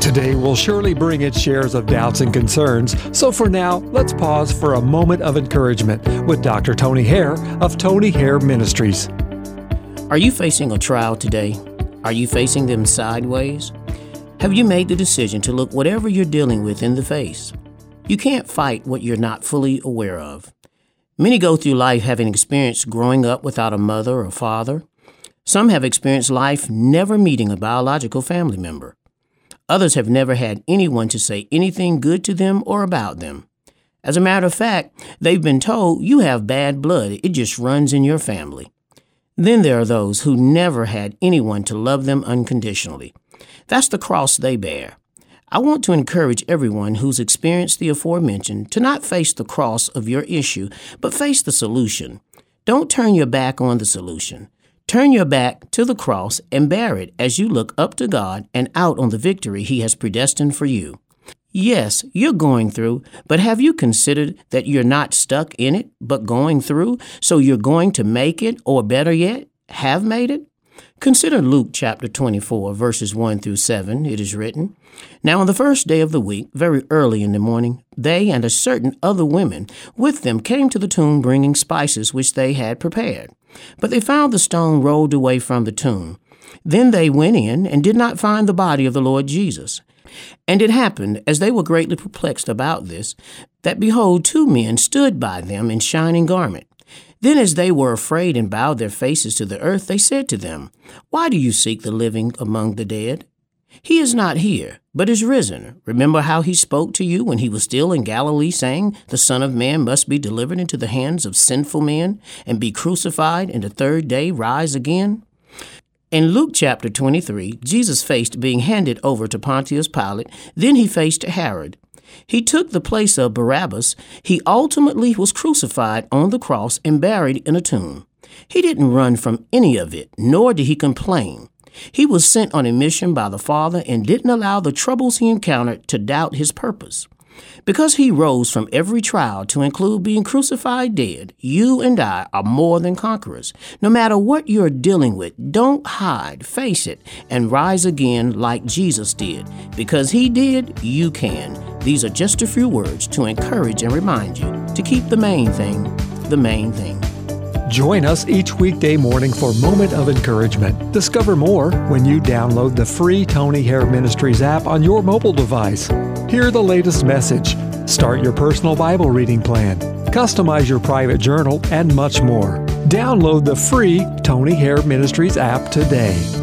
Today will surely bring its shares of doubts and concerns, so for now, let's pause for a moment of encouragement with Dr. Tony Hare of Tony Hare Ministries. Are you facing a trial today? Are you facing them sideways? Have you made the decision to look whatever you're dealing with in the face? You can't fight what you're not fully aware of. Many go through life having experienced growing up without a mother or father. Some have experienced life never meeting a biological family member. Others have never had anyone to say anything good to them or about them. As a matter of fact, they've been told you have bad blood, it just runs in your family. Then there are those who never had anyone to love them unconditionally. That's the cross they bear. I want to encourage everyone who's experienced the aforementioned to not face the cross of your issue, but face the solution. Don't turn your back on the solution. Turn your back to the cross and bear it as you look up to God and out on the victory He has predestined for you. Yes, you're going through, but have you considered that you're not stuck in it, but going through, so you're going to make it, or better yet, have made it? Consider Luke chapter 24, verses 1 through 7. It is written, "Now on the first day of the week, very early in the morning, they and a certain other women with them came to the tomb bringing spices which they had prepared. But they found the stone rolled away from the tomb. Then they went in and did not find the body of the Lord Jesus. And it happened, as they were greatly perplexed about this, that behold, two men stood by them in shining garment. Then as they were afraid and bowed their faces to the earth, they said to them, Why do you seek the living among the dead? He is not here, but is risen. Remember how he spoke to you when he was still in Galilee, saying, The Son of Man must be delivered into the hands of sinful men and be crucified, and the third day rise again? In Luke chapter 23, Jesus faced being handed over to Pontius Pilate. Then he faced Herod. He took the place of Barabbas. He ultimately was crucified on the cross and buried in a tomb. He didn't run from any of it, nor did he complain. He was sent on a mission by the Father and didn't allow the troubles he encountered to doubt his purpose. Because he rose from every trial to include being crucified dead, you and I are more than conquerors. No matter what you're dealing with, don't hide, face it, and rise again like Jesus did. Because he did, you can. These are just a few words to encourage and remind you to keep the main thing, the main thing. Join us each weekday morning for Moment of Encouragement. Discover more when you download the free Tony Hare Ministries app on your mobile device. Hear the latest message, start your personal Bible reading plan, customize your private journal, and much more. Download the free Tony Hare Ministries app today.